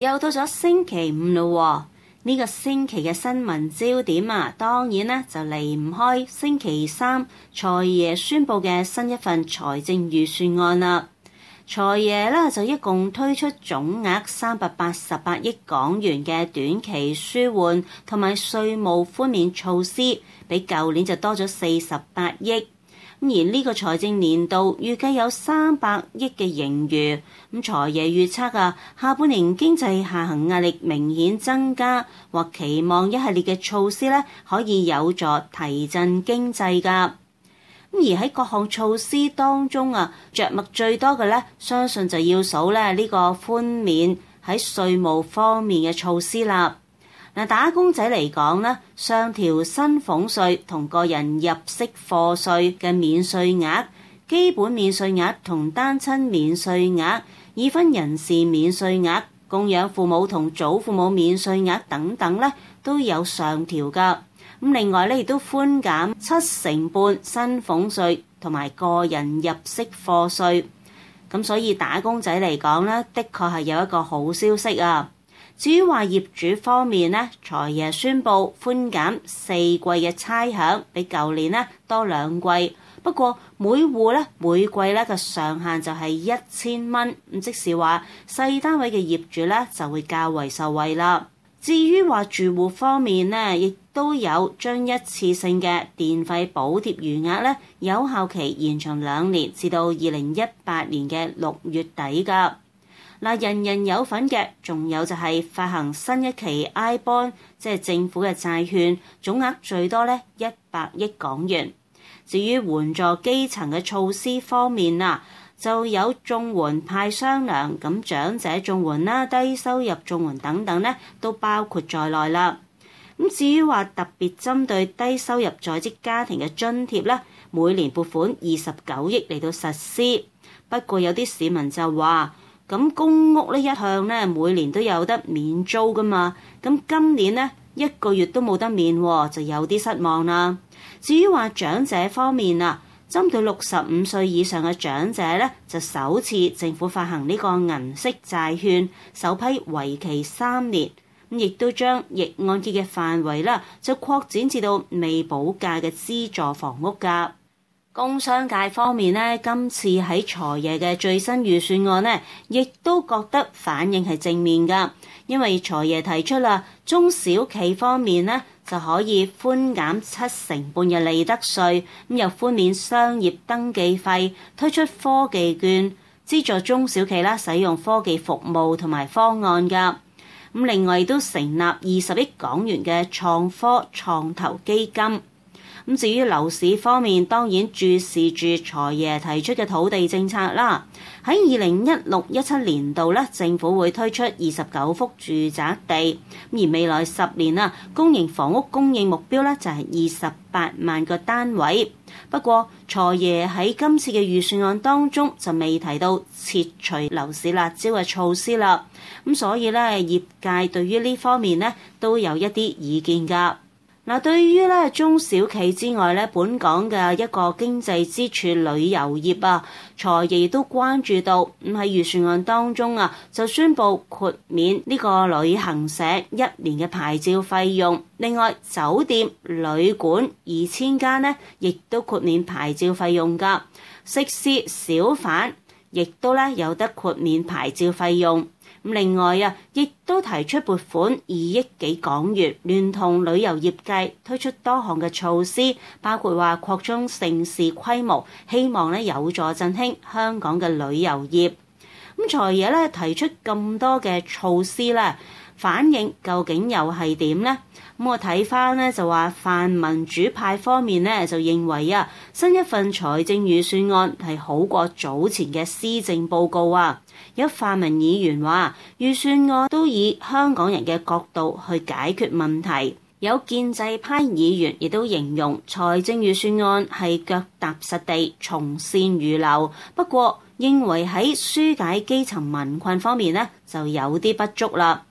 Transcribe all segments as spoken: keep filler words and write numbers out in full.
又到咗星期五咯，呢個星期嘅新聞焦點啊，當然呢就離唔開星期三財爺宣布嘅新一份財政預算案啦。財爺呢就一共推出總額三百八十八億港元嘅短期舒緩同埋稅務寬免措施，比舊年就多咗四十八億。而呢個財政年度預計有三百億嘅盈餘，咁財爺預測啊，下半年經濟下行壓力明顯增加，或期望一系列嘅措施咧可以有助提振經濟㗎。咁而喺各項措施當中啊，着墨最多嘅咧，相信就要數咧呢個寬免喺稅務方面嘅措施啦。嗱，打工仔嚟講咧，上調薪俸稅同個人入息課稅嘅免稅額、基本免稅額同單親免稅額、已婚人士免稅額、供養父母同祖父母免稅額等等咧，都有上調㗎。咁另外咧，亦都寬減七成半薪俸稅同埋個人入息課稅。咁所以打工仔嚟講咧，的確係有一個好消息啊！至於話業主方面呢，財爺宣布寬減四季嘅差餉，比舊年呢多兩季。不過每戶呢每季呢個上限就係一千蚊，咁即是話細單位嘅業主呢就會較為受惠啦。至於話住戶方面呢，亦都有將一次性嘅電費補貼餘額呢有效期延長兩年，至到二零一八年嘅六月底㗎。嗱，人人有份嘅，仲有就係發行新一期 I bond， 即係政府嘅債券，總額最多咧一百億港元。至於援助基層嘅措施方面啊，就有綜援派雙糧，咁長者綜援啦、低收入綜援等等咧，都包括在內啦。咁至於話特別針對低收入在職家庭嘅津貼咧，每年撥款二十九億嚟到實施。不過有啲市民就話，咁公屋呢一向呢每年都有得免租㗎嘛，咁今年呢一個月都冇得免，就有啲失望啦。至於話長者方面啊，針對六十五歲以上嘅長者呢，就首次政府發行呢個銀色債券，首批為期三年，咁亦都將逆按揭嘅範圍啦，就擴展至到未補價嘅資助房屋㗎。工商界方面呢，今次喺財爺嘅最新預算案呢，亦都覺得反應係正面㗎，因為財爺提出啦，中小企方面呢就可以寬減七成半嘅利得稅，咁又寬免商業登記費，推出科技券，資助中小企啦使用科技服務同埋方案㗎。咁另外亦都成立二十億港元嘅創科創投基金。咁至於樓市方面，當然注視住財爺提出嘅土地政策啦。喺二零一六一七年度咧，政府會推出二十九幅住宅地，而未來十年啊，公營房屋供應目標咧就係二十八萬個單位。不過財爺喺今次嘅預算案當中就未提到撤除樓市辣招嘅措施啦。咁所以咧，業界對於呢方面咧都有一啲意見㗎。嗱，對於咧中小企之外咧，本港嘅一個經濟支柱旅遊業啊，財爺亦都關注到，咁喺預算案當中啊，就宣布豁免呢個旅行社一年嘅牌照費用。另外，酒店、旅館二千間呢，亦都豁免牌照費用㗎。食肆、小販亦都咧有得豁免牌照費用。另外啊，亦都提出撥款二億幾港元，聯同旅遊業界推出多項嘅措施，包括話擴充盛事規模，希望咧有助振興香港嘅旅遊業。咁財爺咧提出咁多嘅措施咧，反應究竟又係點呢？咁我睇翻呢，就話泛民主派方面呢，就認為啊，新一份財政預算案係好過早前嘅施政報告啊。有泛民議員話預算案都以香港人嘅角度去解決問題。有建制派議員亦都形容財政預算案係腳踏實地、從善如流，不過認為喺紓解基層民困方面呢，就有啲不足啦。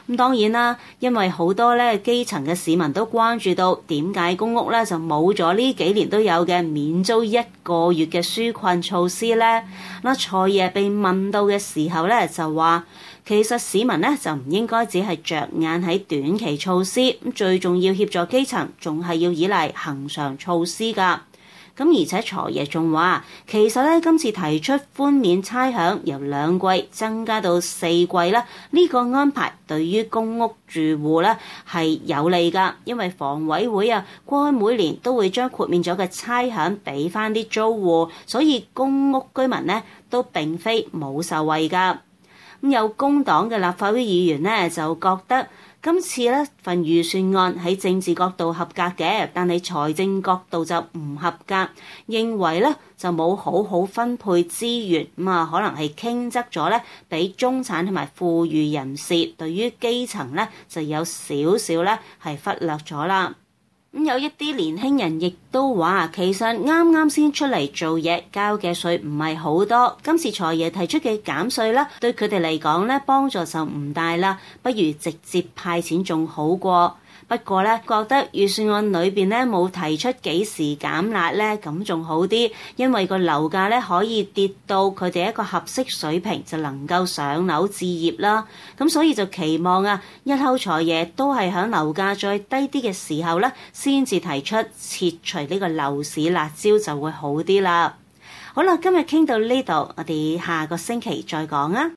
咁當然啦，因為好多咧基層嘅市民都關注到點解公屋咧就冇咗呢幾年都有嘅免租一個月嘅紓困措施咧。嗱，財爺被問到嘅時候咧就話，其實市民咧就唔應該只係着眼喺短期措施，咁最重要協助基層仲係要依賴恆常措施㗎。咁而且財爺仲話，其實咧今次提出寬免差餉由兩季增加到四季啦，呢個安排對於公屋住戶咧係有利㗎，因為房委會啊過去每年都會將豁免咗嘅差餉俾翻啲租戶，所以公屋居民咧都並非冇受惠㗎。咁有工黨嘅立法會議員呢，就覺得今次呢份預算案喺政治角度合格嘅，但係財政角度就唔合格，認為呢就冇好好分配資源，咁啊可能係傾側咗呢俾中產同埋富裕人士，對於基層呢就有少少呢係忽略咗啦。咁有一啲年輕人亦都話，其實啱啱先出嚟做嘢，交嘅稅唔係好多。今次財爺提出嘅減稅啦，對佢哋嚟講咧幫助就唔大啦，不如直接派錢仲好過。不過咧，覺得預算案裏邊咧冇提出幾時減辣咧，咁仲好啲，因為個樓價咧可以跌到佢哋一個合適水平，就能夠上樓置業啦。咁所以就期望啊，日後財爺都係響樓價再低啲嘅時候咧，先至提出撤除呢個樓市辣招就會好啲啦。好啦，今日傾到呢度，我哋下個星期再講啊。